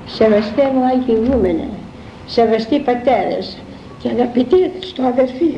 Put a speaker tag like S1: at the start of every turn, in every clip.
S1: Σεβαστέ μου αγιηγούμενε, σεβαστοί πατέρες και αγαπητοί στο αδερφοί.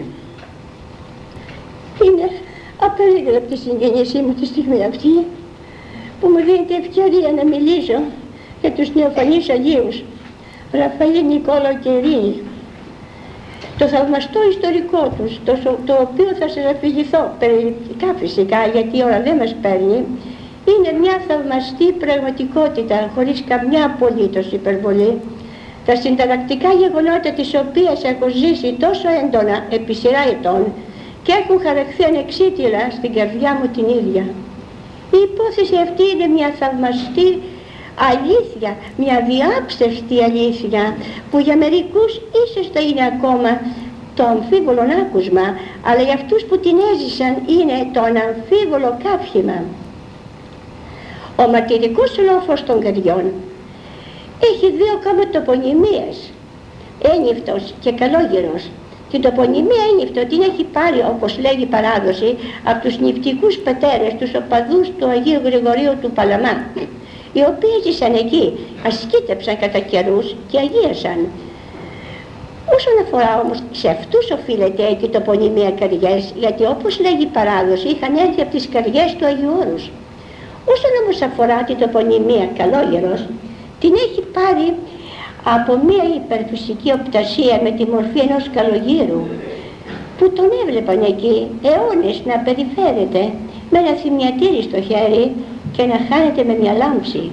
S1: Είναι απερίγραπτη συγγένειά μου τη στιγμή αυτή που μου δίνεται ευκαιρία να μιλήσω για τους νεοφανείς Αγίους Ραφαήλ, Νικόλαο και Ειρήνη. Το θαυμαστό ιστορικό τους, το οποίο θα σας αφηγηθώ περιληπτικά φυσικά, γιατί η ώρα δεν μας παίρνει, είναι μια θαυμαστή πραγματικότητα χωρίς καμιά απολύτως υπερβολή, τα συνταρακτικά γεγονότα της οποίας έχω ζήσει τόσο έντονα επί σειρά ετών και έχουν χαραχθεί ανεξίτηλα στην καρδιά μου την ίδια. Η υπόθεση αυτή είναι μια θαυμαστή αλήθεια, μια διάψευτη αλήθεια που για μερικούς ίσως θα είναι ακόμα το αμφίβολο άκουσμα, αλλά για αυτούς που την έζησαν είναι το αναμφίβολο κάφημα. Ο μαρτυρικός λόφος των Καριών έχει δύο ακόμα τοπονυμίες, Ένιφτος και Καλόγερος. Την τοπονυμία Ένιφτο την έχει πάρει, όπως λέγει η παράδοση, από τους νηπτικούς πατέρες, τους οπαδούς του Αγίου Γρηγορίου του Παλαμά, οι οποίοι ζήσαν εκεί, ασκήτεψαν κατά καιρούς και αγίασαν. Όσον αφορά όμως σε αυτούς οφείλεται και η τοπονυμία Καριές, γιατί όπως λέγει η παράδοση είχαν έρθει από τις Καριές του Αγίου Όρους. Όσον όμως αφορά την τοπονυμία Καλόγερος, την έχει πάρει από μια υπερφυσική οπτασία με τη μορφή ενός καλογύρου που τον έβλεπαν εκεί αιώνες να περιφέρεται με ένα θυμιατήρι στο χέρι και να χάνεται με μια λάμψη.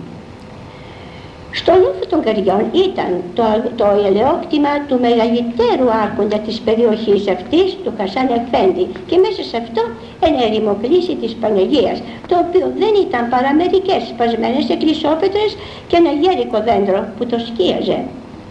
S1: Στο λόφο των Καριών ήταν το ελαιόκτημα του μεγαλύτερου άρχοντα της περιοχής αυτής, του Χασάν Εφέντη, και μέσα σε αυτό ένα ερημοκλήσι της Παναγίας, το οποίο δεν ήταν παρά μερικές σπασμένες εκκλησόπετρες και ένα γέρικο δέντρο που το σκίαζε.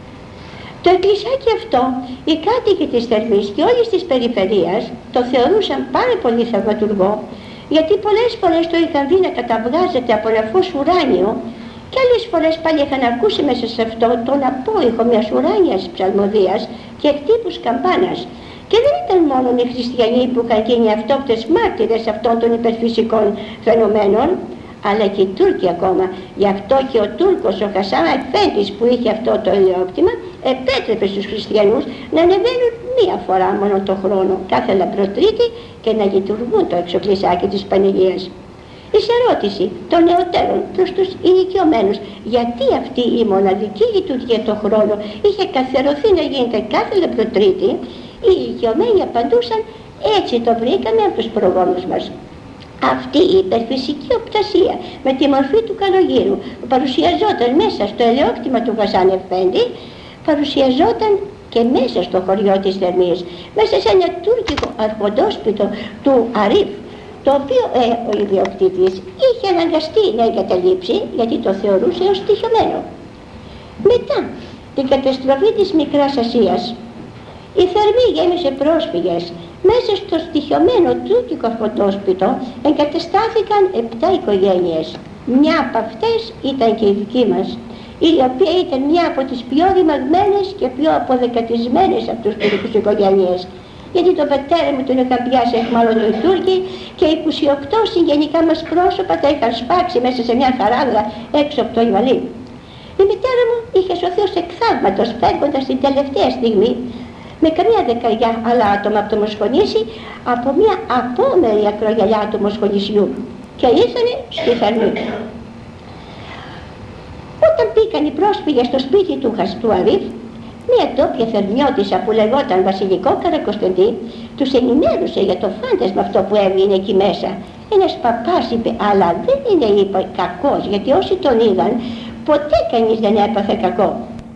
S1: Το εκκλησάκι αυτό, οι κάτοικοι της Θερμής και όλης της περιφερείας το θεωρούσαν πάρα πολύ θαυματουργό, γιατί πολλές φορές το είχαν δει να καταβγάζεται από ένα φως ουράνιο και άλλες φορές πάλι είχαν ακούσει μέσα σε αυτό τον απόϊχο μιας ουράνιας ψαλμοδίας και χτύπους καμπάνας. Και δεν ήταν μόνο οι χριστιανοί που είχαν γίνει αυτόπτες μάρτυρες αυτών των υπερφυσικών φαινομένων, αλλά και οι Τούρκοι ακόμα. Γι' αυτό και ο Τούρκος, ο Χασάν Εφέντης, που είχε αυτό το ελαιόκτημα, επέτρεπε στους χριστιανούς να ανεβαίνουν μία φορά μόνο το χρόνο, κάθε Λαμπροτρίτη, και να λειτουργούν το εξοκλησάκι της Παναγίας. Εις ερώτηση των νεωτέρων προς τους ηλικιωμένους, γιατί αυτή η μοναδική λειτουργία το χρόνο είχε καθιερωθεί να γίνεται κάθε Λαμπροτρίτη, οι ηλικιωμένοι απαντούσαν: έτσι το βρήκαμε από τους προγόνους μας. Αυτή η υπερφυσική οπτασία με τη μορφή του καλογύρου που παρουσιαζόταν μέσα στο ελαιόκτημα του Χασάν Εφέντη, παρουσιαζόταν και μέσα στο χωριό της Θερμής, μέσα σε ένα τουρκικό αρχοντόσπιτο του Αρίφ, το οποίο ο ιδιοκτήτης είχε αναγκαστεί να εγκαταλείψει γιατί το θεωρούσε ως στοιχειωμένο. Μετά την καταστροφή της Μικράς Ασίας, η Θερμή γέμισε πρόσφυγες. Μέσα στο στοιχειωμένο τουρκικό αρχοντόσπιτο εγκαταστάθηκαν 7 οικογένειες. Μια από αυτές ήταν και η δική μας, η οποία ήταν μια από τις πιο ρημαγμένες και πιο αποδεκατισμένες από τους τουρκικούς οικογένειες. Γιατί τον πατέρα μου τον είχαν πιάσει εχμάλωτο οι Τούρκοι και 28 συγγενικά μας πρόσωπα τα είχαν σπάξει μέσα σε μια χαράδρα έξω από το Ιβαλί. Η μητέρα μου είχε σωθεί ως εκθαύματος, φεύγοντας την τελευταία στιγμή με καμιά δεκαριά άλλα άτομα από το Μοσχονήσι, από μια απόμερη ακρογιαλιά του Μοσχονησιού, και ήρθανε στη Θερμή. Όταν μπήκαν οι πρόσφυγες στο σπίτι του Αρίφ, μια τόπια θερμιώτισσα που λεγόταν Βασιλικό Καρακοσταντή τους ενημέρωσε για το φάντασμα αυτό που έβγαινε εκεί μέσα. Ένας παπάς είπε: αλλά δεν είναι, είπε, κακός, γιατί όσοι τον είδαν ποτέ κανείς δεν έπαθε κακό.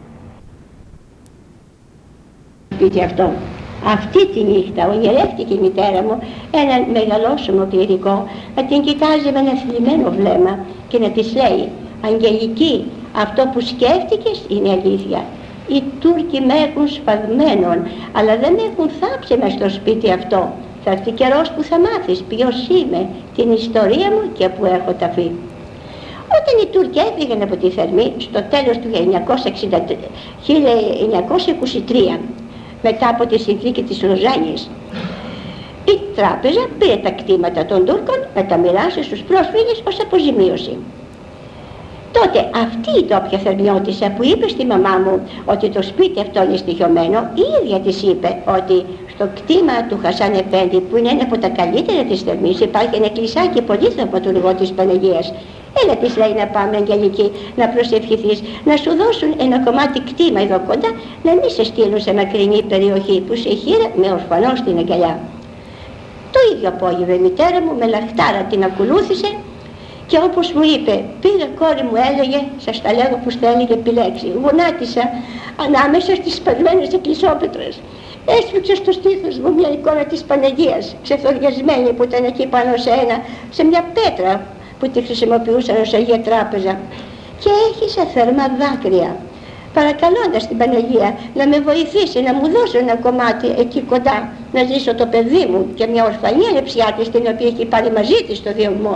S1: Σπίτι αυτό. Αυτή τη νύχτα ονειρεύτηκε η μητέρα μου έναν μεγαλόσωμο κληρικό να την κοιτάζει με ένα θλιμμένο βλέμμα και να της λέει: Αγγελική, αυτό που σκέφτηκες είναι αλήθεια. Οι Τούρκοι με έχουν σφαγμένον, αλλά δεν με έχουν θάψει μες στο σπίτι αυτό. Θα έρθει καιρός που θα μάθεις ποιος είμαι, την ιστορία μου και που έχω ταφεί. Όταν οι Τούρκοι έφυγαν από τη Θερμή στο τέλος του 1923, μετά από τη συνθήκη της Λοζάνης, η τράπεζα πήρε τα κτήματα των Τούρκων να τα μοιράσει στους πρόσφυγες ως αποζημίωση. Τότε αυτή η τόπια θερμιώτισσα που είπε στη μαμά μου ότι το σπίτι αυτό είναι στοιχειωμένο, η ίδια της είπε ότι στο κτήμα του Χασάν Εφέντη, που είναι ένα από τα καλύτερα της Θερμής, υπάρχει ένα εκκλησάκι πολύ θαυματουργό της Παναγίας. Έλα, της λέει, να πάμε, Αγγελική, να προσευχηθείς, να σου δώσουν ένα κομμάτι κτήμα εδώ κοντά, να μην σε στείλουν σε μακρινή περιοχή που σε χείρα με ορφανό στην αγκαλιά. Το ίδιο απόγευμα η μητέρα μου με λαχτάρα την ακολούθησε. Και όπως μου είπε, πήγα, κόρη μου, έλεγε, σας τα λέγω πως θα έλεγε επιλέξει, γονάτισα ανάμεσα στις σπασμένες εκκλησόπετρες. Έσφιξε στο στήθος μου μια εικόνα της Παναγίας, ξεθοριασμένη, που ήταν εκεί πάνω σε μια πέτρα που τη χρησιμοποιούσαν ως Αγία Τράπεζα, και έχισα θερμά δάκρυα, παρακαλώντας την Παναγία να με βοηθήσει να μου δώσει ένα κομμάτι εκεί κοντά, να ζήσω το παιδί μου και μια ορφανή ανεψιά της, την οποία έχει πάρει μαζί της στο διωγμό.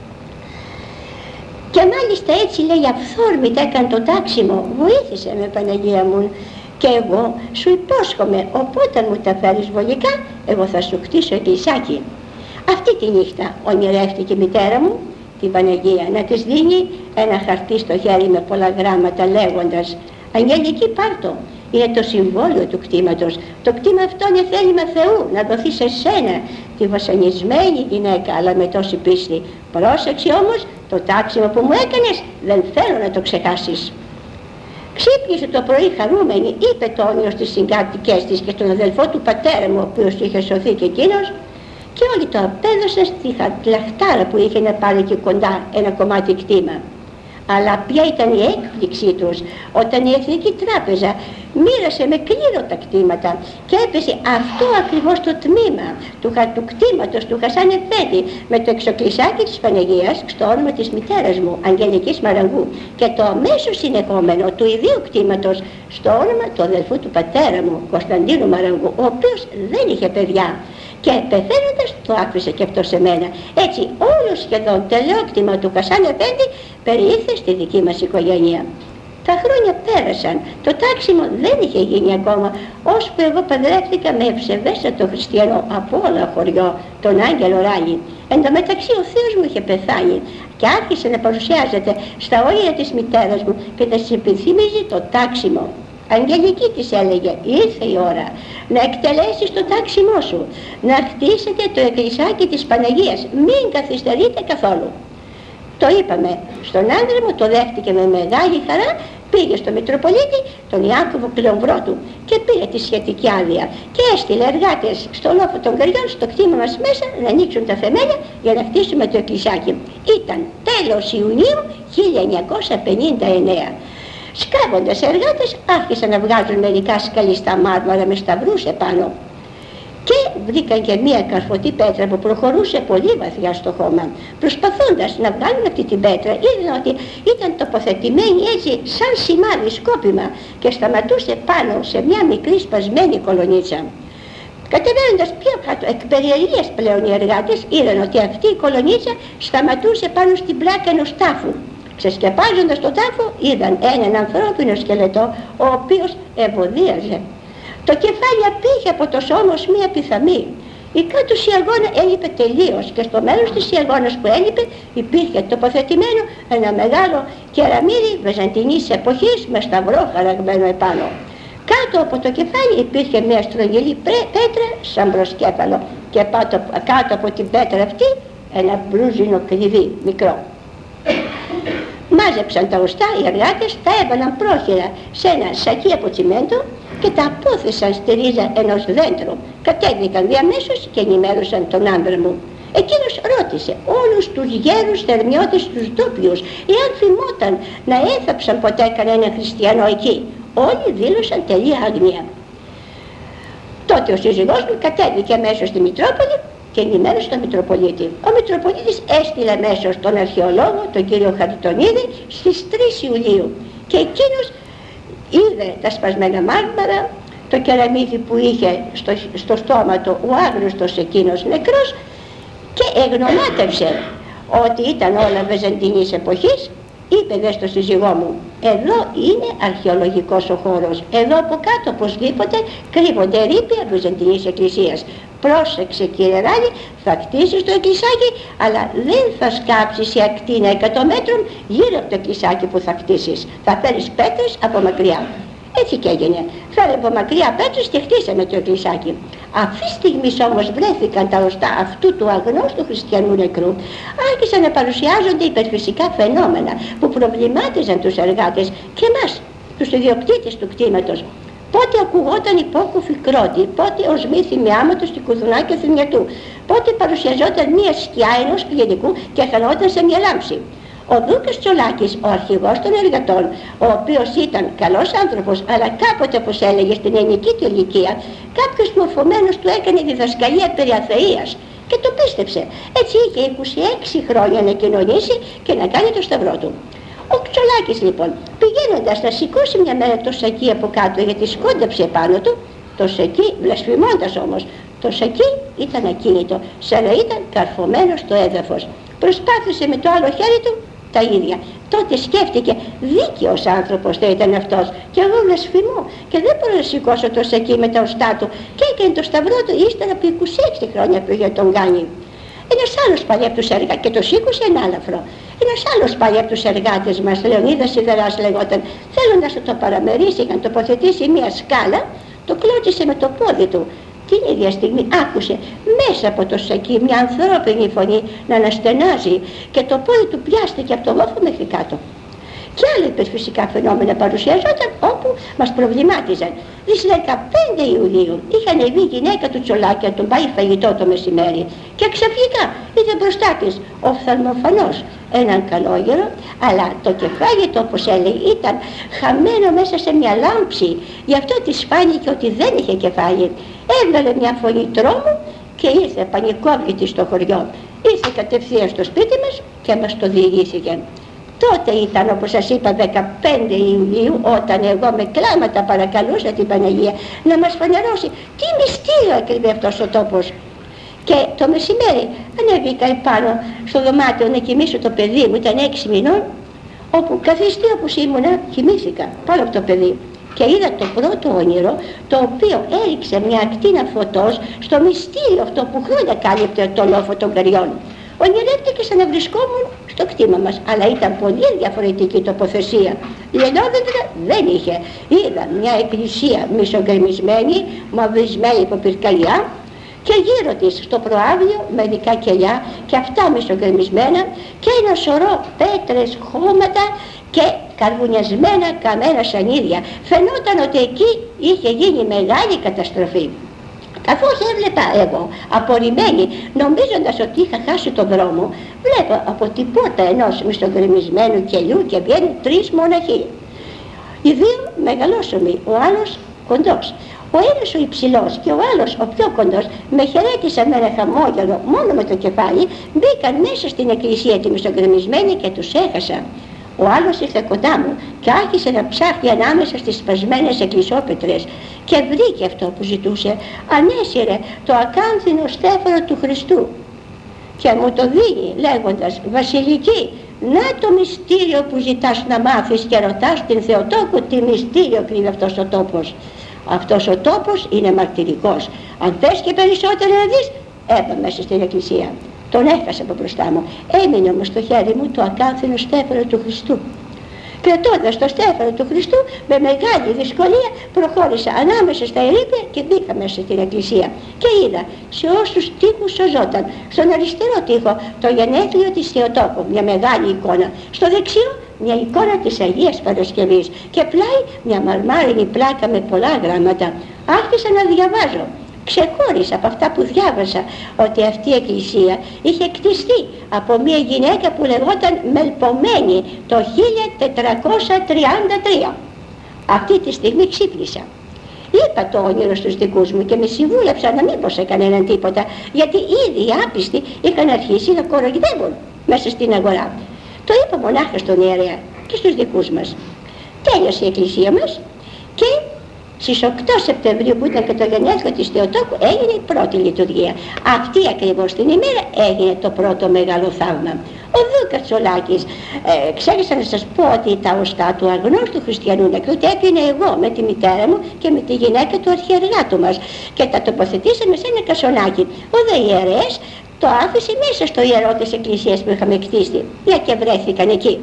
S1: Και μάλιστα έτσι, λέει, αυθόρμητα έκανε το τάξιμο. Βοήθησε με, Παναγία μου, και εγώ σου υπόσχομαι, οπότε μου τα φέρεις βολικά, εγώ θα σου κτίσω εκκλησάκι. Αυτή τη νύχτα ονειρεύτηκε η μητέρα μου την Παναγία να της δίνει ένα χαρτί στο χέρι με πολλά γράμματα, λέγοντας, Αγγελική, πάρτο, είναι το συμβόλαιο του κτήματος. Το κτήμα αυτό είναι θέλημα Θεού, να δοθεί σε σένα, τη βασανισμένη γυναίκα, αλλά με τόση πίστη. Πρόσεξε όμως, το τάξιμο που μου έκανες δεν θέλω να το ξεχάσεις. Ξύπνησε το πρωί χαρούμενη, είπε το όνειρο στις συγκάτοικες της και στον αδελφό του πατέρα μου, ο οποίος είχε σωθεί και εκείνος, και όλοι το απέδωσαν στη λαχτάρα που είχε να πάρει εκεί κοντά ένα κομμάτι κτήμα. Αλλά ποια ήταν η έκπληξή τους όταν η Εθνική Τράπεζα μοίρασε με κλήρο τα κτήματα και έπεσε αυτό ακριβώς το τμήμα του κτήματος του Χασάν Εφέντη με το εξοκλησάκι της Παναγίας στο όνομα της μητέρας μου, Αγγελικής Μαραγκού, και το αμέσως συνεχόμενο του ιδίου κτήματος στο όνομα του αδελφού του πατέρα μου, Κωνσταντίνου Μαραγκού, ο οποίος δεν είχε παιδιά. Και πεθαίνοντας το άφησε και αυτό σε μένα. Έτσι όλο σχεδόν τελειόκτημα του Χασάν Εφέντη περιήλθε στη δική μας οικογένεια. Τα χρόνια πέρασαν, το τάξιμο δεν είχε γίνει ακόμα, ώσπου εγώ παντρεύτηκα με ευσεβέστατο χριστιανό από όλα χωριό, τον Άγγελο Ράλη. Εν τω μεταξύ ο Θεός μου είχε πεθάνει και άρχισε να παρουσιάζεται στα όνειρα της μητέρας μου και να συμπενθύμιζε το τάξιμο. Αγγελική, της έλεγε, ήρθε η ώρα να εκτελέσεις το τάξιμό σου, να χτίσετε το εκκλησάκι της Παναγίας, μην καθυστερείτε καθόλου. Το είπαμε στον άντρα μου, το δέχτηκε με μεγάλη χαρά, πήγε στο Μητροπολίτη, τον Ιάκωβο Κλεομβρότου, και πήρε τη σχετική άδεια και έστειλε εργάτες στο λόφο των Καριών, στο κτήμα μας μέσα, να ανοίξουν τα θεμέλια για να χτίσουμε το εκκλησάκι. Ήταν τέλος Ιουνίου 1959. Σκάβοντας εργάτες άρχισαν να βγάζουν μερικά σκαλιστά μάρμαρα με σταυρούς επάνω και βρήκαν και μία καρφωτή πέτρα που προχωρούσε πολύ βαθιά στο χώμα. Προσπαθώντας να βγάλουν αυτή την πέτρα, είδαν ότι ήταν τοποθετημένη έτσι σαν σημάδι σκόπιμα και σταματούσε πάνω σε μια μικρή σπασμένη κολονίτσα. Κατεβαίνοντας πιο κάτω, εκ περιεργίας πλέον οι εργάτες είδαν ότι αυτή η κολονίτσα σταματούσε πάνω στην πλάκα ενός τάφου. Ξεσκεπάζοντας τον τάφο είδαν έναν ανθρώπινο σκελετό, ο οποίος ευωδίαζε. Το κεφάλι απήχε από το σώμα ως μία πιθαμή. Η κάτω σιαγόνα έλειπε τελείως και στο μέρος της σιαγόνας που έλειπε υπήρχε τοποθετημένο ένα μεγάλο κεραμίδι βυζαντινής εποχής με σταυρό χαραγμένο επάνω. Κάτω από το κεφάλι υπήρχε μια στρογγυλή πέτρα σαν προσκέφαλο και κάτω από την πέτρα αυτή ένα μπλούζινο κλειδί μικρό. Μάζεψαν τα οστά οι εργάτες, τα έβαλαν πρόχειρα σε ένα σακί από τσιμέντο και τα απόθεσαν στη ρίζα ενός δέντρου. Κατέβηκαν διαμέσως και ενημέρωσαν τον άντρα μου. Εκείνος ρώτησε όλους τους γέρους θερμιώτες τους ντόπιους εάν θυμόταν να έθαψαν ποτέ κανένα χριστιανό εκεί. Όλοι δήλωσαν τελεία άγνοια. Τότε ο σύζυγός μου κατέβηκε αμέσως στη Μητρόπολη και ενημέρωσε τον Μητροπολίτη. Ο Μητροπολίτης έστειλε αμέσως τον αρχαιολόγο, τον κύριο Χαριτονίδη, στις 3 Ιουλίου. Και εκείνος είδε τα σπασμένα μάρμαρα, το κεραμίδι που είχε στο στόμα του ο άγνωστος εκείνος νεκρός, και εγνωμάτευσε ότι ήταν όλα βυζαντινής εποχής είπε δε στο σύζυγό μου, εδώ είναι αρχαιολογικός ο χώρος, εδώ από κάτω οπωσδήποτε κρύβονται ερείπια βυζαντινής εκκλησίας. Πρόσεξε κύριε Ράλη, θα χτίσεις το εκκλησάκι, αλλά δεν θα σκάψεις σε ακτίνα 100 μέτρων γύρω από το εκκλησάκι που θα χτίσεις. Θα φέρεις πέτρες από μακριά. Έτσι και έγινε. Φέρε από μακριά πέτρες και χτίσαμε το εκκλησάκι. Αυτή τη στιγμή όμως βρέθηκαν τα οστά αυτού του αγνώστου χριστιανού νεκρού. Άρχισαν να παρουσιάζονται υπερφυσικά φαινόμενα που προβλημάτιζαν τους εργάτες και εμάς, τους ιδιοκτήτες του κτήματος. Πότε ακουγόταν υπόκουφη κρότη, πότε οσμή θυμιάματος του κουδουνά και θυμιατού, πότε παρουσιαζόταν μία σκιά ενός κλινικού και χανόταν σε μια λάμψη. Ο Δούκας Τσολάκης, ο αρχηγός των εργατών, ο οποίος ήταν καλός άνθρωπος, αλλά κάποτε, όπως έλεγε, στην ενική του ηλικία, κάποιος μορφωμένος του έκανε διδασκαλία περί αθείας και το πίστεψε. Έτσι είχε 26 χρόνια να κοινωνήσει και να κάνει το σταυρό του. Ο Τσολάκης λοιπόν, πηγαίνοντας να σηκώσει μια μέρα το σακί από κάτω, γιατί σκόνταψε πάνω του, το σακί, βλασφημώντας όμως, το σακί ήταν ακίνητο, σαν να ήταν καρφωμένο στο έδαφος. Προσπάθησε με το άλλο χέρι του τα ίδια. Τότε σκέφτηκε, δίκαιος άνθρωπος θα ήταν αυτός και εγώ βλασφημώ και δεν μπορώ να σηκώσω το σακί με τα οστά του, και έκανε το σταυρό του ύστερα από 26 χρόνια που είχε τον κάνει. Ένας άλλος πάλι από τους εργάτες, και το σήκωσε ενάλαφρο. Ένας άλλος πάλι από τους εργάτες μας, Λεωνίδας Σιδεράς λεγόταν, θέλοντας να το παραμερίσει, είχαν τοποθετήσει μια σκάλα, το κλώτσισε με το πόδι του. Την ίδια στιγμή άκουσε μέσα από το σακί μια ανθρώπινη φωνή να αναστενάζει και το πόδι του πιάστηκε από το λόφο μέχρι κάτω. Και άλλα υπερφυσικά φαινόμενα παρουσιαζόταν όπου μας προβλημάτιζαν. Στις 15 Ιουλίου είχε ανεβεί η γυναίκα του Τσολάκη να τον πάει φαγητό το μεσημέρι και ξαφνικά είδε μπροστά της οφθαλμοφανώς έναν καλόγερο, αλλά το κεφάλι του, όπως έλεγε, ήταν χαμένο μέσα σε μια λάμψη. Γι' αυτό της φάνηκε ότι δεν είχε κεφάλι. Έβγαλε μια φωνή τρόμου και ήρθε πανικόβλητη στο χωριό. Ήρθε κατευθείαν στο σπίτι μας και μας το διηγήθηκε. Τότε ήταν, όπως σας είπα, 15 Ιουλίου, όταν εγώ με κλάματα παρακαλούσα την Παναγία να μας φανερώσει τι μυστήριο κρύβει αυτός ο τόπος. Και το μεσημέρι ανέβηκα επάνω στο δωμάτιο να κοιμήσω το παιδί μου, ήταν 6 μηνών, όπου καθιστή όπως ήμουνα κοιμήθηκα πάνω από το παιδί. Και είδα το πρώτο όνειρο, το οποίο έριξε μια ακτίνα φωτός στο μυστήριο αυτό που χρόνια κάλυπτε το λόφο των καριών. Ονειρεύτηκε σαν να βρισκόμουν στο κτήμα μας, αλλά ήταν πολύ διαφορετική τοποθεσία. Λιανόδεντρα δεν είχε. Είδα μια εκκλησία μισογκρεμισμένη, μαυρισμένη από πυρκαγιά, και γύρω της στο προάβλιο μερικά κελιά και αυτά μισογκρεμισμένα και ένα σωρό πέτρες, χώματα και καρβουνιασμένα καμένα σανίδια. Φαινόταν ότι εκεί είχε γίνει μεγάλη καταστροφή. Καθώς έβλεπα εγώ, απορριμμένη, νομίζοντας ότι είχα χάσει τον δρόμο, βλέπω από την πόρτα ενός μισογκρεμισμένου κελιού και βγαίνουν 3 μοναχοί. Οι 2 μεγαλόσωμοι, ο άλλος κοντός. Ο ένας ο υψηλός και ο άλλος ο πιο κοντός με χαιρέτησαν με ένα χαμόγελο μόνο με το κεφάλι, μπήκαν μέσα στην εκκλησία τη μισογκρεμισμένη και τους έχασα. Ο άλλος ήρθε κοντά μου και άρχισε να ψάχνει ανάμεσα στις σπασμένες εκκλησόπετρες και βρήκε αυτό που ζητούσε. Ανέσυρε το ακάνθινο στέφανο του Χριστού και μου το δίνει λέγοντας, «Βασιλική, να το μυστήριο που ζητάς να μάθεις και ρωτάς την Θεοτόκο τι μυστήριο κρύβει αυτός ο τόπος. Αυτός ο τόπος είναι μαρτυρικός. Αν θες και περισσότερο να δεις, έπα μέσα στην εκκλησία». Τον έχασα από μπροστά μου. Έμεινε όμως στο χέρι μου το ακάνθινο στέφανο του Χριστού. Κρατώντας το στέφανο του Χριστού, με μεγάλη δυσκολία προχώρησα ανάμεσα στα ερείπια και μπήκα μέσα στην εκκλησία. Και είδα σε όσους τοίχους σωζόταν, στον αριστερό τοίχο το γενέθλιο της Θεοτόκου, μια μεγάλη εικόνα. Στο δεξιό μια εικόνα της Αγίας Παρασκευής και πλάι μια μαρμάρινη πλάκα με πολλά γράμματα. Άρχισα να διαβάζω. Ξεχώρισα από αυτά που διάβασα ότι αυτή η εκκλησία είχε κτιστεί από μια γυναίκα που λεγόταν Μελπομένη το 1433. Αυτή τη στιγμή ξύπνησα. Είπα το όνειρο στους δικούς μου και με συμβούλεψα να μην πω σε κανέναν τίποτα, γιατί ήδη οι άπιστοι είχαν αρχίσει να κοροϊδεύουν μέσα στην αγορά. Το είπα μονάχα στον ιερέα και στους δικούς μας. Τέλειωσε η εκκλησία μας και Στις 8 Σεπτεμβρίου που ήταν και το γενέθλιο της Θεοτόκου έγινε η πρώτη λειτουργία. Αυτή ακριβώς την ημέρα έγινε το πρώτο μεγάλο θαύμα. Ο Δούκας Τσολάκης, ξέχασα να σας πω ότι τα οστά του αγνώστου χριστιανού νεκρού τα έπινε εγώ με τη μητέρα μου και με τη γυναίκα του αρχιεργάτου μας και τα τοποθετήσαμε σε ένα κασονάκι. Ο δε ιερέας το άφησε μέσα στο ιερό της εκκλησίας που είχαμε κτίσει, μια και βρέθηκαν εκεί.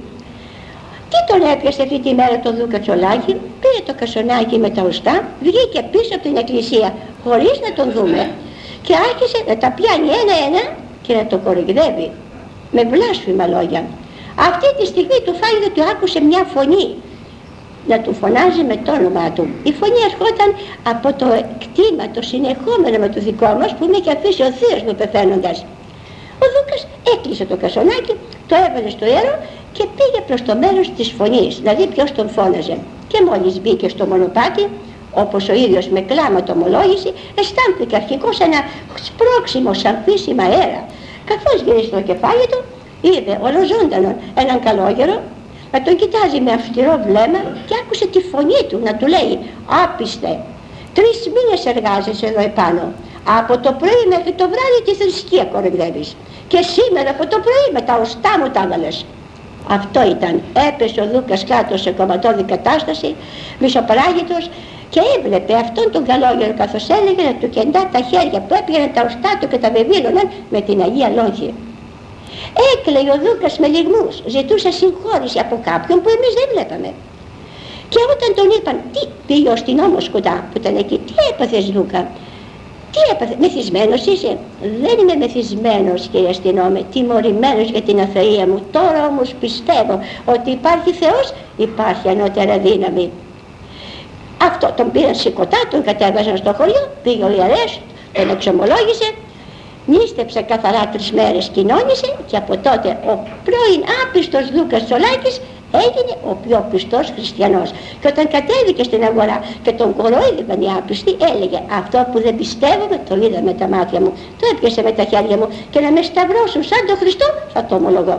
S1: Τι τον έπιασε αυτή τη μέρα το Δούκα Τσολάκη? Πήρε το κασονάκι με τα οστά, βγήκε πίσω από την εκκλησία χωρίς να τον δούμε και άρχισε να τα πιάνει ένα-ένα και να το κοροϊδεύει με βλάσφημα λόγια. Αυτή τη στιγμή του φάνηκε ότι άκουσε μια φωνή να του φωνάζει με το όνομά του. Η φωνή ερχόταν από το κτήμα, το συνεχόμενο με το δικό μας που με είχε αφήσει ο θείος μου πεθαίνοντας. Ο Δούκας έκλεισε το κασονάκι, το έβαλε στο ιερό και πήγε προς το μέρος της φωνής, να δει ποιος τον φώναζε. Και μόλις μπήκε στο μονοπάτι, όπως ο ίδιος με κλάμα το ομολόγησε, αισθάνθηκε αρχικώς ένα σπρώξιμο σαν φύσιμα αέρα. Καθώς γύρισε το κεφάλι του, είδε ολοζώντανον έναν καλόγερο να τον κοιτάζει με αυστηρό βλέμμα και άκουσε τη φωνή του να του λέει: «Άπιστε, 3 μήνες εργάζεσαι εδώ επάνω. Από το πρωί μέχρι το βράδυ τη θρησκεία κοροϊδεύεις. Και σήμερα από το πρωί με τα οστά μου τα έβαλες». Αυτό ήταν. Έπεσε ο Δούκας κάτω σε κομματώδη κατάσταση, μισοπαράγητος, και έβλεπε αυτόν τον καλόγερο καθώς έλεγε να του κεντά τα χέρια που έπιαναν τα οστά του και τα βεβήλωναν με την Αγία Λόγχη. Έκλαιγε ο Δούκας με λυγμούς, ζητούσε συγχώρηση από κάποιον που εμείς δεν βλέπαμε. Και όταν τον είπαν, τι πήγε ο αστυνόμος κοντά που ήταν εκεί, τι έπαθες Δούκα? Τι έπαθε, μεθυσμένος είσαι? Δεν είμαι μεθυσμένος κύριε αστυνόμε, τιμωρημένος για την αθεία μου. Τώρα όμως πιστεύω ότι υπάρχει Θεός, υπάρχει ανώτερα δύναμη. Αυτό τον πήραν σηκωτά, τον κατέβαζαν στο χωριό, πήγε ο ιερέας, τον εξομολόγησε, νίστεψε καθαρά 3 μέρες, κοινώνησε και από τότε ο πρώην άπιστος Δούκας Τσολάκης έγινε ο πιο πιστός χριστιανός. Και όταν κατέβηκε στην αγορά και τον κορόιδευαν οι άπιστοι, έλεγε: «Αυτό που δεν πιστεύουμε το είδα με τα μάτια μου, το έπιασε με τα χέρια μου και να με σταυρώσουν σαν τον Χριστό θα το ομολογώ».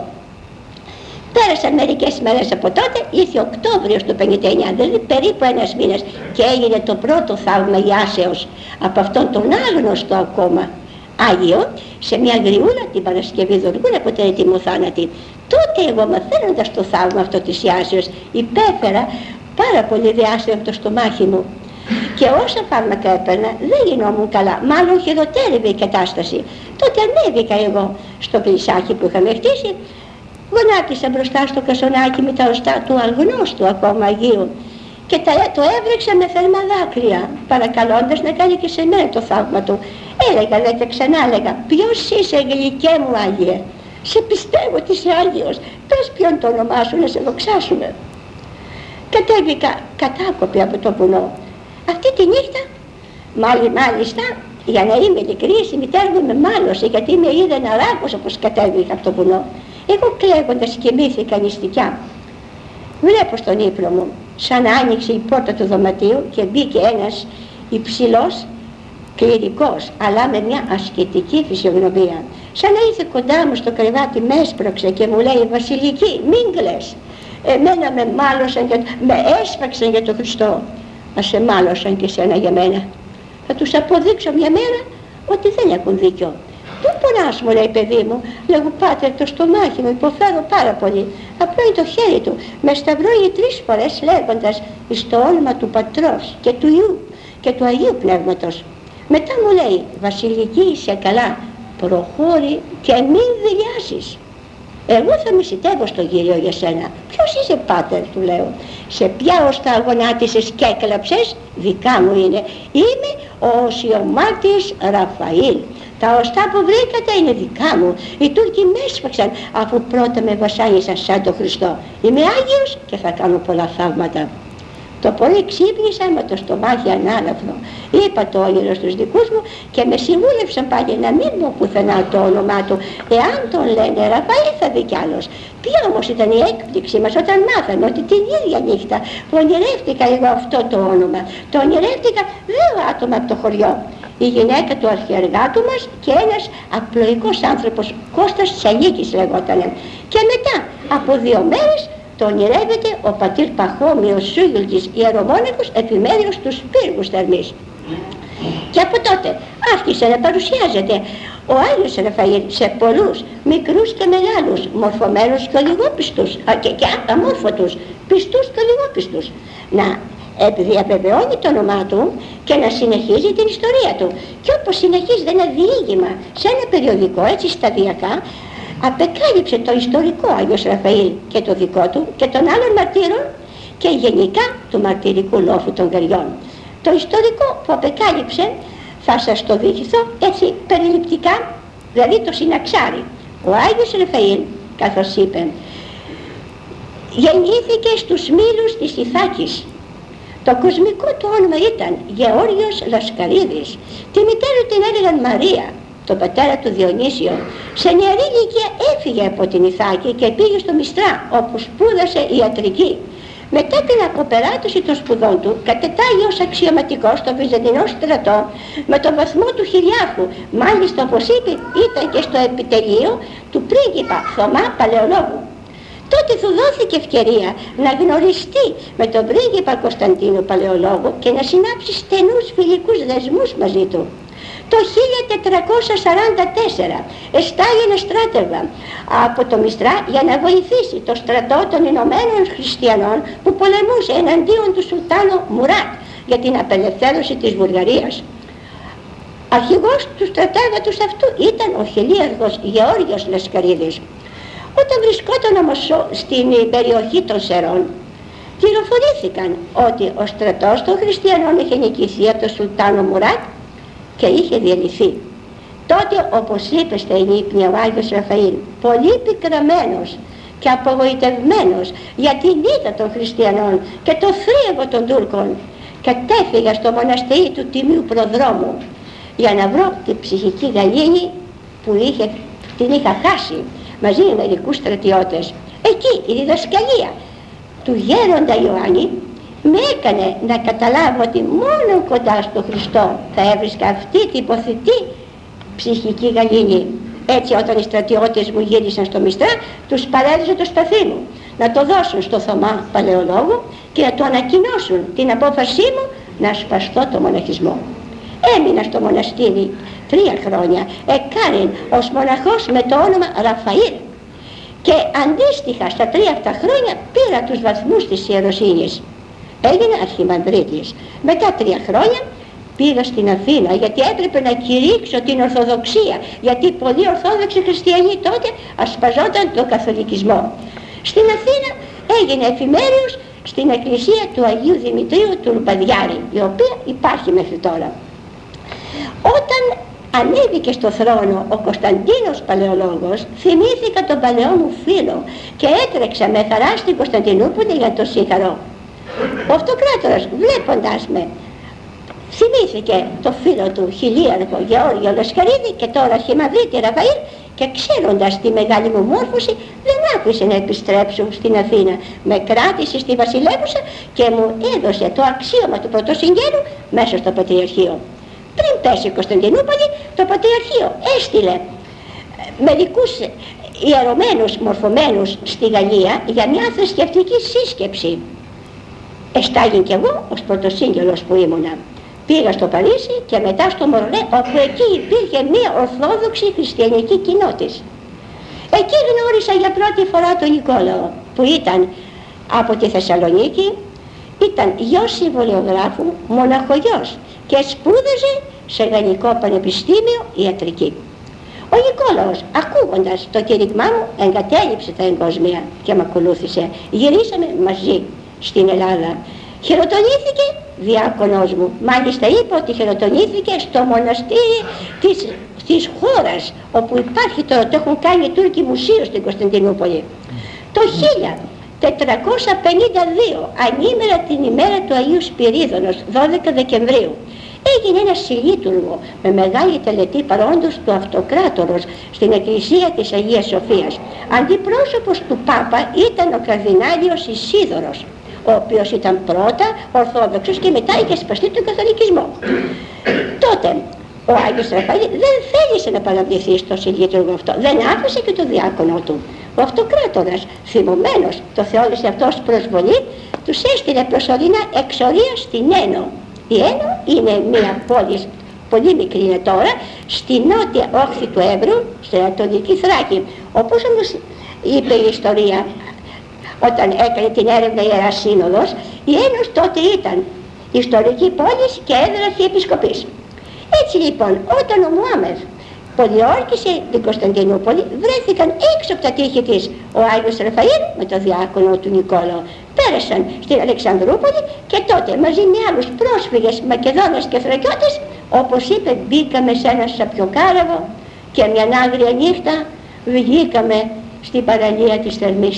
S1: Πέρασαν μερικές μέρες από τότε, ήρθε Οκτώβριος του 59, δηλαδή περίπου 1 μήνας, και έγινε το πρώτο θαύμα Ιάσεως από αυτόν τον άγνωστο ακόμα Άγιο, σε μια γριούλα την Παρασκευή Δοργούνα που ήταν ετοιμοθάνατη. Τότε εγώ, μαθαίνοντας το θαύμα αυτό της Ιάσεως, υπέφερα πάρα πολύ διάστημα από το στομάχι μου και όσα φάρμακα έπαιρνα δεν γινόμουν καλά, μάλλον χειροτέρευε η κατάσταση. Τότε ανέβηκα εγώ στο πλησάκι που είχαμε χτίσει, γονάτισα μπροστά στο κασονάκι με τα οστά του αγνώστου ακόμα Αγίου και το έβρεξα με θερμά δάκρυα, παρακαλώντας να κάνει και σε μένα το θαύμα του. Έλεγα δε και ξανά έλεγα: «Ποιος είσαι γλυκέ μου Άγιε? Σε πιστεύω ότι είσαι Άγιος, πες ποιον το όνομά σου να σε δοξάσουμε». Κατέβηκα κατάκοπη από το βουνό. Αυτή τη νύχτα, μάλιστα, για να είμαι ειλικρής, η μητέρα μου με μάλωσε γιατί με είδε να ράγωσα πως κατέβηκα από το βουνό. Εγώ κλαίγοντας κοιμήθηκα νηστικιά. Βλέπω στον ύπνο μου, σαν άνοιξε η πόρτα του δωματίου και μπήκε ένας υψηλός κληρικός, αλλά με μια ασκητική φυσιογνωμία. Σαν να ήρθε κοντά μου στο κρεβάτι, με έσπρωξε και μου λέει: «Βασιλική, μην κλαις. Εμένα με μάλωσαν και με έσπαξαν για τον Χριστό. Ας σε μάλωσαν και σένα για μένα. Θα τους αποδείξω μια μέρα ότι δεν έχουν δίκιο». «Πού πονάς μου», λέει, «παιδί μου?» Λέγω: «Πάτερ, το στομάχι μου, υποφέρω πάρα πολύ». Απλώνει το χέρι του, με σταυρώνει 3 φορές λέγοντας: «Στο όνομα του Πατρός και του Υιού και του Αγίου Πνεύματος». Μετά μου λέει: «Βασιλική, είσαι καλά, προχώρη και μην δηλιάσεις. Εγώ θα μισητεύω στον Κύριο για σένα». «Ποιος είσαι, πάτερ?» του λέω. «Σε ποια οστά γονάτισες και έκλαψες?» «Δικά μου είναι. Είμαι ο οσιομάρτης Ραφαήλ. Τα οστά που βρήκατε είναι δικά μου. Οι Τούρκοι με έσφαξαν αφού πρώτα με βασάνισαν σαν τον Χριστό. Είμαι Άγιος και θα κάνω πολλά θαύματα». Το πρωί ξύπνησα με το στομάχι ανάλαφρο. Είπα το όνειρο στους δικούς μου και με συμβούλευσαν πάλι να μην πω πουθενά το όνομά του. Εάν τον λένε Ραφαήλ θα δει κι άλλος. Ποια όμως ήταν η έκπληξη μας όταν μάθαμε ότι την ίδια νύχτα που ονειρεύτηκα εγώ αυτό το όνομα, το ονειρεύτηκα 2 άτομα από το χωριό. Η γυναίκα του αρχιεργάτου μας και ένας απλοϊκός άνθρωπος, Κώστας Τσαλίκης λεγότανε. Και μετά από 2 μέρες το ονειρεύεται ο πατήρ Παχώμιος Σούγγελτης ιερομόναχος επιμέριος στους πύργους Θερμής. Και από τότε άρχισε να παρουσιάζεται ο Άγιος Ραφαήλ σε πολλούς μικρούς και μεγάλους, μορφωμένους και ολιγόπιστους και αμόρφωτους, πιστούς και ολιγόπιστους, να διαβεβαιώνει το όνομά του και να συνεχίζει την ιστορία του. Και όπως συνεχίζει ένα διήγημα σε ένα περιοδικό, έτσι σταδιακά απεκάλυψε το ιστορικό Άγιος Ραφαήλ και το δικό του και των άλλων μαρτύρων και γενικά του μαρτυρικού λόφου των Γαριών. Το ιστορικό που απεκάλυψε θα σας το δείξω έτσι περιληπτικά, δηλαδή το συναξάρι. Ο Άγιος Ραφαήλ, καθώς είπε, γεννήθηκε στους μήλους της Ιθάκης. Το κοσμικό του όνομα ήταν Γεώργιος Λασκαρίδης. Τη μητέρα την έλεγαν Μαρία, τον πατέρα του Διονύσιο. Σε νεαρή ηλικία έφυγε από την Ιθάκη και πήγε στο Μιστρά, όπου σπούδασε ιατρική. Μετά την αποπεράτωση των σπουδών του, κατετάγει ως αξιωματικός στο Βυζαντινό στρατό με τον βαθμό του χιλιάρχου. Μάλιστα, όπως είπε, ήταν και στο επιτελείο του πρίγκιπα Θωμά Παλαιολόγου. Τότε του δόθηκε ευκαιρία να γνωριστεί με τον πρίγκιπα Κωνσταντίνο Παλαιολόγου και να συνάψει στενούς φιλικούς δεσμούς μαζί του. Το 1444 εστάγινε στράτευμα από το Μιστρά για να βοηθήσει το στρατό των Ηνωμένων Χριστιανών που πολεμούσε εναντίον του Σουλτάνου Μουράτ για την απελευθέρωση της Βουλγαρίας. Αρχηγός του στρατεύματος αυτού ήταν ο χιλίαρχος Γεώργιος Λασκαρίδης. Όταν βρισκόταν όμως στην περιοχή των Σερών, πληροφορήθηκαν ότι ο στρατός των Χριστιανών είχε νικηθεί από τον Σουλτάνο Μουράτ και είχε διαλυθεί. Τότε, όπως είπε στα ενύπνια ο Άγιος Ραφαήλ, πολύ πικραμένος και απογοητευμένος για την ήττα των Χριστιανών και το θρίαμβο των Τούρκων, κατέφυγα στο μοναστήρι του Τιμίου Προδρόμου για να βρω την ψυχική γαλήνη που την είχα χάσει μαζί με μερικούς στρατιώτες. Εκεί η διδασκαλία του γέροντα Ιωάννη με έκανε να καταλάβω ότι μόνο κοντά στο Χριστό θα έβρισκα αυτή την υποθετή ψυχική γαλήνη. Έτσι, όταν οι στρατιώτες μου γύρισαν στο Μιστρά, τους παρέδωσε το σπαθί μου να το δώσουν στο Θωμά Παλαιολόγου και να του ανακοινώσουν την απόφασή μου να σπαστώ το μοναχισμό. Έμεινα στο μοναστήρι 3 χρόνια, εκάριν ως μοναχός με το όνομα Ραφαήλ, και αντίστοιχα στα 3 αυτά χρόνια πήρα τους βαθμούς της ιεροσύνης. Έγινε αρχιμανδρίτης. Μετά 3 χρόνια πήγα στην Αθήνα, γιατί έπρεπε να κηρύξω την Ορθοδοξία, γιατί πολλοί Ορθόδοξοι χριστιανοί τότε ασπαζόταν τον καθολικισμό. Στην Αθήνα έγινε εφημέριος στην εκκλησία του Αγίου Δημητρίου του Λουμπαδιάρη, η οποία υπάρχει μέχρι τώρα. Όταν ανέβηκε στο θρόνο ο Κωνσταντίνος Παλαιολόγος, θυμήθηκα τον παλαιό μου φίλο και έτρεξα με χαρά στην Κωνσταντινούπολη για το συγχαρώ. Ο αυτοκράτορας, βλέποντας με, θυμήθηκε το φίλο του χιλίαρχο Γεώργιο Λασκαρίδη και τώρα αρχιμανδρίτη Ραφαήλ, και ξέροντας τη μεγάλη μου μόρφωση δεν άφησε να επιστρέψω στην Αθήνα. Με κράτησε στη Βασιλεύουσα και μου έδωσε το αξίωμα του πρωτοσυγγένου μέσα στο Πατριαρχείο. Πριν πέσει η Κωνσταντινούπολη, το Πατριαρχείο έστειλε μερικούς ιερωμένους μορφωμένους στη Γαλλία για μια θρησκευτική σύσκεψη. Εστάγιν κι εγώ ως πρωτοσύγγελος που ήμουνα. Πήγα στο Παρίσι και μετά στο Μορλέ, όπου εκεί υπήρχε μια ορθόδοξη χριστιανική κοινότητα. Εκεί γνώρισα για πρώτη φορά τον Νικόλαο, που ήταν από τη Θεσσαλονίκη, ήταν γιος συμβολιογράφου, μοναχογιός, και σπούδαζε σε Γαλλικό Πανεπιστήμιο ιατρική. Ο Νικόλαος, ακούγοντας το κήρυγμά μου, εγκατέλειψε τα εγκόσμια και με ακολούθησε. Γυρίσαμε μαζί στην Ελλάδα. Χειροτονήθηκε διάκονος μου. Μάλιστα είπε ότι χειροτονήθηκε στο μοναστήρι της χώρας, όπου υπάρχει τώρα, το έχουν κάνει οι Τούρκοι μουσείο στην Κωνσταντινούπολη. Το 1452, ανήμερα την ημέρα του Αγίου Σπυρίδωνος, 12 Δεκεμβρίου, έγινε ένα συλλήτουργο με μεγάλη τελετή παρόντος του αυτοκράτορος στην εκκλησία της Αγίας Σοφίας. Αντιπρόσωπος του Πάπα ήταν ο Καρδινάλιος Ισίδωρος, ο οποίος ήταν πρώτα Ορθόδοξος και μετά είχε σπαστεί τον Καθολικισμό. Τότε Ο Άγιος Ραφαήλ δεν θέλησε να παραβληθεί στο συλλήτουργο αυτό, δεν άφησε και το διάκονο του. Ο αυτοκράτορας, θυμωμένος, το θεώρησε αυτός προσβολή, τους έστειλε προσωρινά εξορία στην Ένο. Η Ένο είναι μια πόλη, πολύ μικρή είναι τώρα, στη νότια όχθη του Εύρου, στην Ανατολική Θράκη. Όπως όμως είπε η ιστορία, όταν έκανε την έρευνα η Ιεράς Σύνοδος, η Ένος τότε ήταν ιστορική πόλη και έδρα αρχιεπισκοπής. Έτσι λοιπόν, όταν ο Μωάμεθ πολιόρκησε την Κωνσταντινούπολη, βρέθηκαν έξω από τα τείχη της ο Άγιος Ραφαήλ με το διάκονο του Νικόλαο. Πέρασαν στην Αλεξανδρούπολη και τότε μαζί με άλλους πρόσφυγες Μακεδόνες και Θρακιώτες, όπως είπε, μπήκαμε σε ένα σαπιοκάραβο και μια άγρια νύχτα βγήκαμε στην παραλία της Θερμής.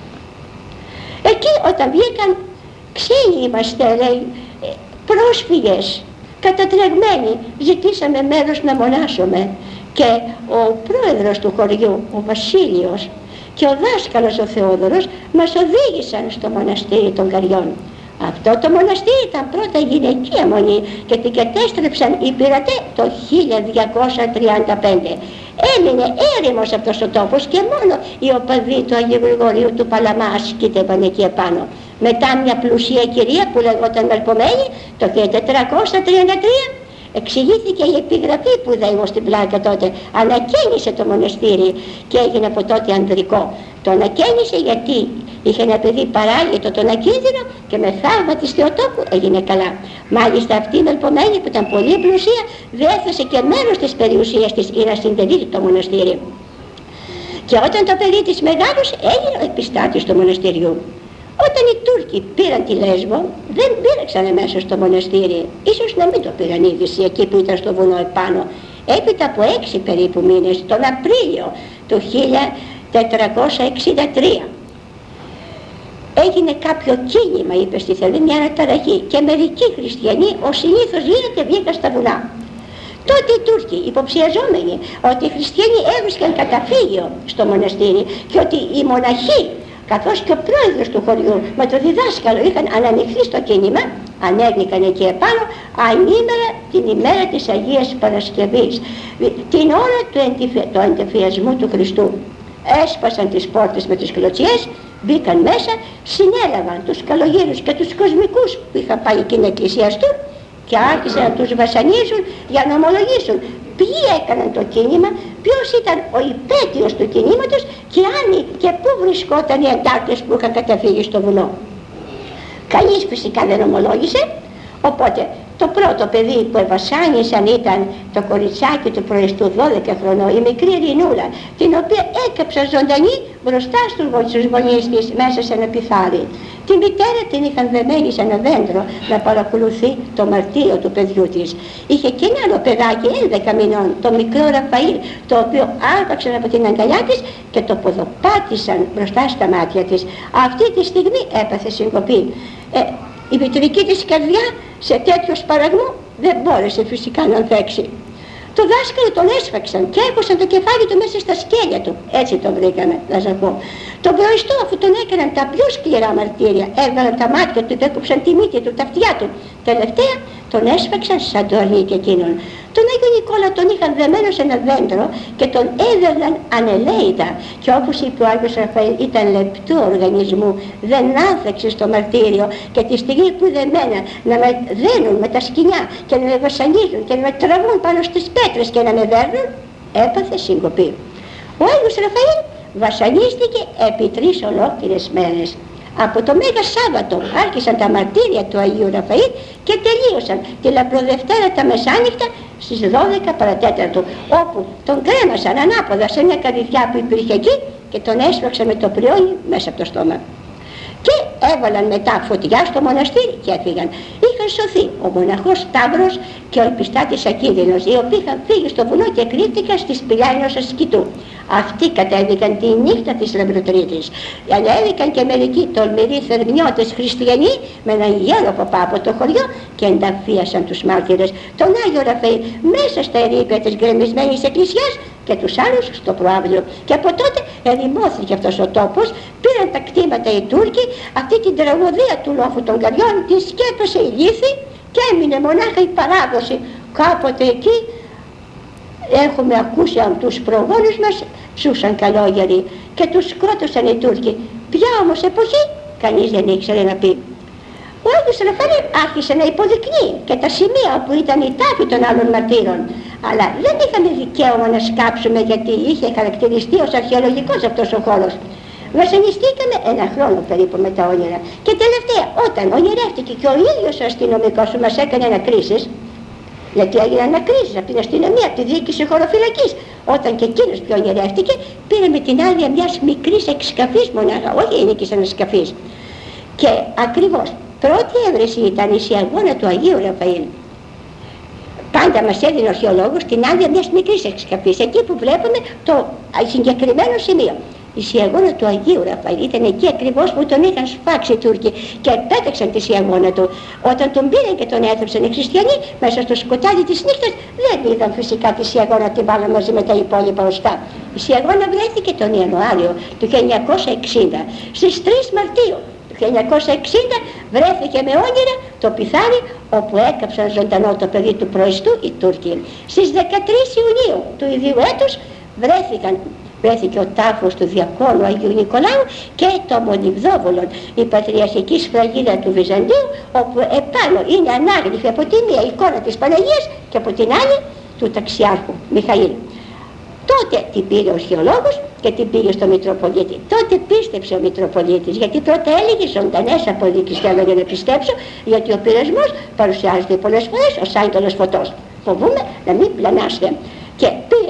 S1: Εκεί όταν βγήκαν, ξένοι είμαστε, λέει, πρόσφυγες, κατατρεγμένοι, ζητήσαμε μέρος να μονάσουμε. Και ο πρόεδρος του χωριού, ο Βασίλειος, και ο δάσκαλος ο Θεόδωρος μας οδήγησαν στο μοναστήρι των Καριών. Αυτό το μοναστήρι ήταν πρώτα γυναικεία μονή και την κατέστρεψαν οι πειρατές το 1235. Έμεινε έρημος αυτός ο τόπος και μόνο οι οπαδοί του Αγίου Γρηγορίου του Παλαμά ασκήτευαν εκεί επάνω. Μετά μια πλουσία κυρία που λεγόταν Μελπομένη το 1433 εξηγήθηκε η επιγραφή που είδα στην πλάκα τότε. Ανακαίνισε το μοναστήρι και έγινε από τότε ανδρικό. Το ανακαίνισε γιατί είχε ένα παιδί παράλυτο τον ακίνδυνο και με θαύμα της Θεοτόκου έγινε καλά. Μάλιστα αυτή η Μελπομένη που ήταν πολύ πλουσία διέθεσε και μέρος της περιουσίας της για να συντελεί το μοναστήρι. Και όταν το παιδί της μεγάλωσε έγινε ο επιστάτης του μοναστηριού. Όταν οι Τούρκοι πήραν τη Λέσβο, δεν πήραξαν αμέσως στο μοναστήρι. Ίσως να μην το πήραν είδηση εκεί που ήταν στο βουνό επάνω. Έπειτα από 6 περίπου μήνες, τον Απρίλιο του 1463, έγινε κάποιο κίνημα, είπε στη Θερμή, μια αναταραχή και μερικοί χριστιανοί, ως συνήθως γίνεται, βγήκαν στα βουνά. Τότε οι Τούρκοι, υποψιαζόμενοι ότι οι χριστιανοί έβρισκαν καταφύγιο στο μοναστήρι και ότι οι μοναχοί καθώς και ο πρόεδρος του χωριού με το διδάσκαλο είχαν αναμειχθεί στο κίνημα, ανέβηκαν εκεί επάνω ανήμερα την ημέρα της Αγίας Παρασκευής, την ώρα του εντεφιασμού του Χριστού. Έσπασαν τις πόρτες με τις κλωτσιές, μπήκαν μέσα, συνέλαβαν τους καλογύρους και τους κοσμικούς που είχαν πάει εκεί να εκκλησιαστούν και άρχισαν να τους βασανίζουν για να ομολογήσουν ποιοι έκαναν το κίνημα, ποιος ήταν ο υπέτειος του κινήματος και πού βρισκόταν οι εντάρτες που είχαν καταφύγει στο βουνό. Κανείς φυσικά δεν ομολόγησε, οπότε το πρώτο παιδί που εβασάνισαν ήταν το κοριτσάκι του προεστού 12 χρονών, η μικρή Ειρηνούλα, την οποία έκαψαν ζωντανή μπροστά στους γονείς της μέσα σε ένα πιθάρι. Τη μητέρα την είχαν δεμένη σε ένα δέντρο να παρακολουθεί το μαρτύριο του παιδιού της. Είχε και ένα άλλο παιδάκι 11 μηνών, το μικρό Ραφαήλ, το οποίο άρπαξαν από την αγκαλιά της και το ποδοπάτησαν μπροστά στα μάτια της. Αυτή τη στιγμή έπαθε συγκοπή. Η μητρική της καρδιά σε τέτοιο σπαραγμό δεν μπόρεσε φυσικά να ανθέξει. Το δάσκαλο τον έσφαξαν και έκοσαν το κεφάλι του μέσα στα σκέλια του. Έτσι τον βρήκαμε, να σας πω. Τον προεστό, αφού τον έκαναν τα πιο σκληρά μαρτύρια, έβγαλαν τα μάτια του, έκοψαν τη μύτη του, τα αυτιά του. Τελευταία τον έσφαξαν σαν το αρνί και εκείνον. Τον Άγιο Νικόλα τον είχαν δεμένο σε ένα δέντρο και τον έδερναν ανελαίητα. Και όπως είπε ο Άγιος Ραφαήλ, ήταν λεπτού οργανισμού, δεν άνθεξε στο μαρτύριο και τη στιγμή που δεμένα να με δένουν με τα σκοινιά και να με βασανίζουν και να με τραβούν πάνω στις πέτρες και να με δέρνουν, έπαθε συγκοπή. Ο Άγιος Ραφαήλ βασανίστηκε επί 3 ολόκληρες μέρες. Από το Μέγα Σάββατο άρχισαν τα μαρτύρια του Αγίου Ραφαήλ και τελείωσαν τη Λαμπροδευτέρα τα μεσάνυχτα στις 12 παρατέταρτο, όπου τον κρέμασαν ανάποδα σε μια καρυδιά που υπήρχε εκεί και τον έσφαξαν με το πριόνι μέσα από το στόμα. Και έβαλαν μετά φωτιά στο μοναστήρι και έφυγαν. Είχαν σωθεί ο μοναχός Σταύρος και ο επιστάτης Ακίνδυνος, οι οποίοι είχαν φύγει στο βουνό και κρύφτηκαν στη σπηλιά ενός ασκητού. Αυτοί κατέβηκαν τη νύχτα της Λαμπροτρίτης. Ανέβηκαν και μερικοί τολμηροί θερμιώτες χριστιανοί με έναν γέρο παπά από το χωριό και ενταφίασαν τους μάρτυρες, τον Άγιο Ραφαήλ μέσα στα ερείπια της γκρεμισμένης εκκλησιάς και τους άλλους στο προάβλιο. Και από τότε ερημώθηκε αυτός ο τόπος, πήραν τα κτήματα οι Τούρκοι, αυτή την τραγωδία του λόφου των Καριών τη σκέπασε η λύθη και έμεινε μονάχα η παράδοση. Κάποτε εκεί Έχουμε ακούσει από τους προγόνους μας, ζούσαν καλόγεροι και τους σκότωσαν οι Τούρκοι. Ποια όμως εποχή, κανείς δεν ήξερε να πει. Ο Άγιος Ραφαήλ άρχισε να υποδεικνύει και τα σημεία που ήταν η τάφη των άλλων μαρτύρων. Αλλά δεν είχαμε δικαίωμα να σκάψουμε, γιατί είχε χαρακτηριστεί ως αρχαιολογικός αυτός ο χώρος. Βασανιστήκαμε ένα χρόνο περίπου με τα όνειρα. Και τελευταία, όταν ονειρεύτηκε και ο ίδιος ο αστυνομικός που μας έκανε ανακρίσεις, γιατί έγιναν ανακρίσεις από την αστυνομία, από τη διοίκηση χωροφυλακής, όταν και εκείνος πιο ονειρεύτηκε, πήραμε την άδεια μιας μικρής εξκαφής μονάχα, όχι γενικής ανασκαφής. Και ακριβώς πρώτη έβρεση ήταν η σιαγόνα του Αγίου Ραφαήλ. Πάντα μας έδινε ο αρχαιολόγος την άδεια μιας μικρής εξκαφής, εκεί που βλέπουμε το συγκεκριμένο σημείο. Η σιαγόνα του Αγίου Ραφαήλ ήταν εκεί ακριβώς που τον είχαν σφάξει οι Τούρκοι και πέταξαν τη σιαγόνα του. Όταν τον πήραν και τον έθεψαν οι χριστιανοί, μέσα στο σκοτάδι της νύχτας δεν είδαν φυσικά τη σιαγόνα, την βάλαν μαζί με τα υπόλοιπα οστά. Η σιαγόνα βρέθηκε τον Ιανουάριο του 1960, στις 3 Μαρτίου. Το 1960 βρέθηκε με όνειρα το πιθάρι όπου έκαψαν ζωντανό το παιδί του προεστού οι Τούρκοι. Στις 13 Ιουνίου του ίδιου έτους βρέθηκε ο τάφος του διακόνου Αγίου Νικολάου και το Μονιβδόβολο, η πατριαρχική σφραγίδα του Βυζαντίου, όπου επάνω είναι ανάγλυφη από τη μία εικόνα της Παναγίας και από την άλλη του ταξιάρχου Μιχαήλ. Τότε την πήρε ο αρχαιολόγος και την πήγε στο Μητροπολίτη. Τότε πίστεψε ο Μητροπολίτης, γιατί πρώτα έλεγε ζωντανές αποδείξεις θέλω για να πιστέψω, γιατί ο πειρασμός παρουσιάζεται πολλές φορές ως άγγελος φωτός. Φοβούμαι να μην πλανάστε. Και πήρε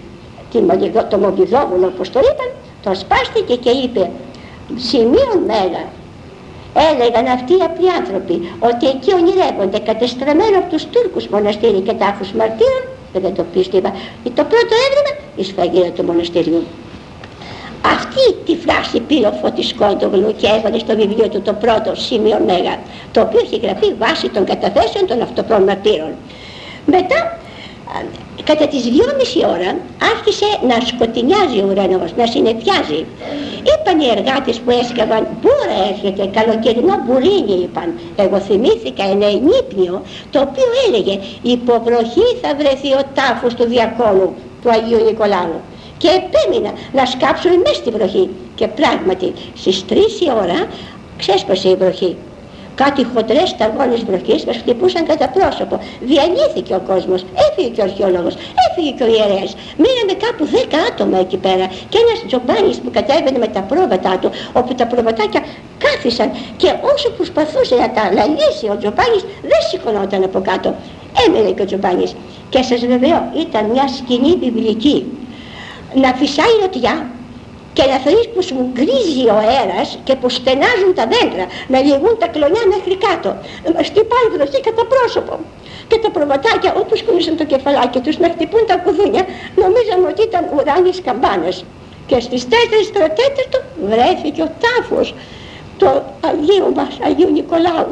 S1: το Μονιβδόβολο, όπως το είπαν, το σπάστηκε και είπε σημείων μέγα. Έλεγαν αυτοί οι απλοί άνθρωποι ότι εκεί ονειρεύονται κατεστραμμένο από τους Τούρκους μοναστήρι και τάφους μαρτύρων, και δεν το πίστευα. Το πρώτο έβριμα η σφραγίδα του μοναστηριού. Αυτή τη φράση πήρε ο Φώτης Κόντογλου και έβαλε στο βιβλίο του το πρώτο σημείο μέγα, το οποίο έχει γραφεί βάσει των καταθέσεων των αυτοπρών μαρτύρων. Μετά, κατά τις 2,5 ώρα άρχισε να σκοτεινιάζει ο ουρανός, να συννεφιάζει. Είπαν οι εργάτες που έσκαβαν, μπούρα έρχεται, καλοκαιρινό μπουρίνι είπαν. Εγώ θυμήθηκα ένα ενύπνιο το οποίο έλεγε υποβροχή θα βρεθεί ο τάφος του διακόνου του Αγίου Νικολάου. Και επέμεινα να σκάψουν μέσα στη βροχή. Και πράγματι στις 3 η ώρα ξέσπασε η βροχή. Κάτι χοντρές σταγόνες βροχής μας χτυπούσαν κατά πρόσωπο. Διαλύθηκε ο κόσμος. Έφυγε και ο αρχαιολόγος. Έφυγε και ο ιερέας. Μείναμε κάπου 10 άτομα εκεί πέρα. Και ένας τζομπάνης που κατέβαινε με τα πρόβατά του, όπου τα προβατάκια κάθισαν. Και όσο προσπαθούσε να τα λαλήσει ο τζομπάνης, δεν σηκωνόταν από κάτω. Έμενε και ο τζομπάνης. Και σας βεβαιώ, ήταν μια σκηνή βιβλική. Να φυσάει νοτιά και να θεωρείς που σου γκρίζει ο αέρας και που στενάζουν τα δέντρα, να λυγούν τα κλονιά μέχρι κάτω, να χτυπάει βροχή κατά πρόσωπο. Και τα προβατάκια όπως κουνήσαν το κεφαλάκι τους να χτυπούν τα κουδούνια, νομίζαμε ότι ήταν ουράνιες καμπάνες. Και στις 4 το τέταρτο βρέθηκε ο τάφος του Αγίου μας, Αγίου Νικολάου.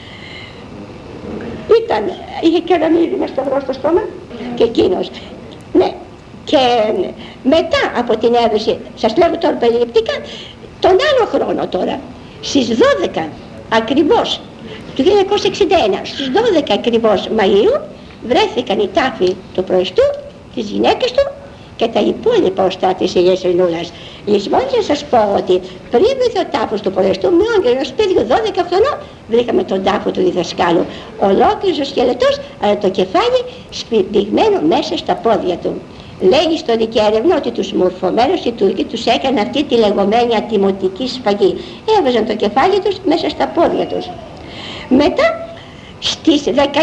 S1: Είχε κεραμίδι με σταυρό στο στόμα και εκείνος. Ναι. Και μετά από την έβρεση, σας λέω τώρα περιληπτικά, τον άλλο χρόνο τώρα, στις 12 ακριβώς του 1961, στις 12 ακριβώς Μαΐου, βρέθηκαν οι τάφοι του προεστού, τις γυναίκες του και τα υπόλοιπα οστά της Αγίας Ειρηνούλας. Λοιπόν, να σας πω ότι πριν βρεθεί ο τάφος του προεστού, με όνειρο ενός παιδιού 12 χρονών, βρήκαμε τον τάφο του διδασκάλου. Ολόκληρος ο σκελετός, αλλά το κεφάλι σπιγμένο μέσα στα πόδια του. Λέει στο δικαίρευνο ότι τους μορφωμένους οι Τούρκοι τους έκαναν αυτή τη λεγόμενη ατιμωτική σφαγή. Έβαζαν το κεφάλι τους μέσα στα πόδια τους. Μετά στις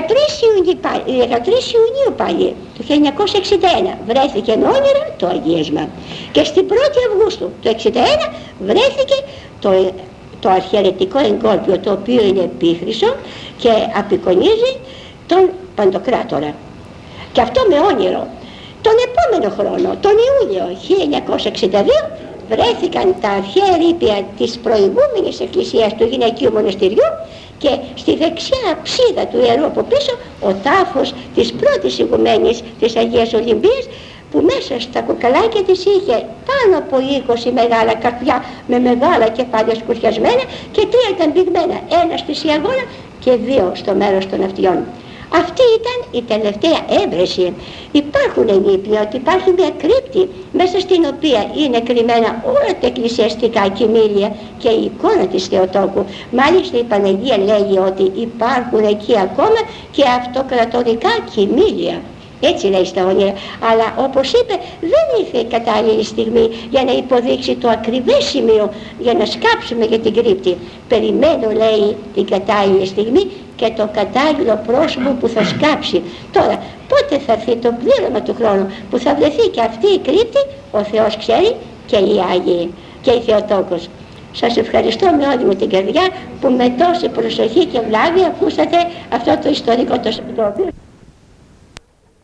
S1: 13 Ιουνίου πάλι του 1961 βρέθηκε με όνειρα το αγίασμα. Και στην 1η Αυγούστου του 1961 βρέθηκε το αρχιερετικό εγκόλπιο, το οποίο είναι επίχρυσο και απεικονίζει τον Παντοκράτορα. Και αυτό με όνειρο. Τον επόμενο χρόνο, τον Ιούλιο 1962, βρέθηκαν τα αρχαία ερείπια της προηγούμενης εκκλησίας του γυναικείου μοναστηριού και στη δεξιά αψίδα του ιερού από πίσω ο τάφος της πρώτης ηγουμένης της Αγίας Ολυμπίας, που μέσα στα κοκαλάκια της είχε πάνω από 20 μεγάλα καρπιά με μεγάλα κεφάλια σκουριασμένα και 3 ήταν μπηγμένα, ένα στη σιαγόνα και 2 στο μέρος των αυτιών.
S2: Αυτή ήταν η τελευταία έβρεση. Υπάρχουν ενίπια ότι υπάρχει μια κρύπτη μέσα στην οποία είναι κρυμμένα όλα τα εκκλησιαστικά κοιμήλια και η εικόνα της Θεοτόκου. Μάλιστα η Παναγία λέγει ότι υπάρχουν εκεί ακόμα και αυτοκρατορικά κοιμήλια. Έτσι λέει στα όνειρα, αλλά όπως είπε δεν ήρθε η κατάλληλη στιγμή για να υποδείξει το ακριβές σημείο για να σκάψουμε για την κρύπτη. Περιμένω, λέει, την κατάλληλη στιγμή και το κατάλληλο πρόσωπο που θα σκάψει. Τώρα, πότε θα έρθει το πλήρωμα του χρόνου που θα βρεθεί και αυτή η κρύπτη, ο Θεός ξέρει, και οι Άγιοι και η Θεοτόκος. Σας ευχαριστώ με όλη μου την καρδιά που με τόση προσοχή και βλάβη ακούσατε αυτό το ιστορικό το οποίο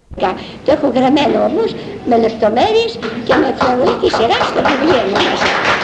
S2: το έχω γραμμένο όμως με λεπτομέρειες και με θεολογική σειρά στο βιβλίο μου.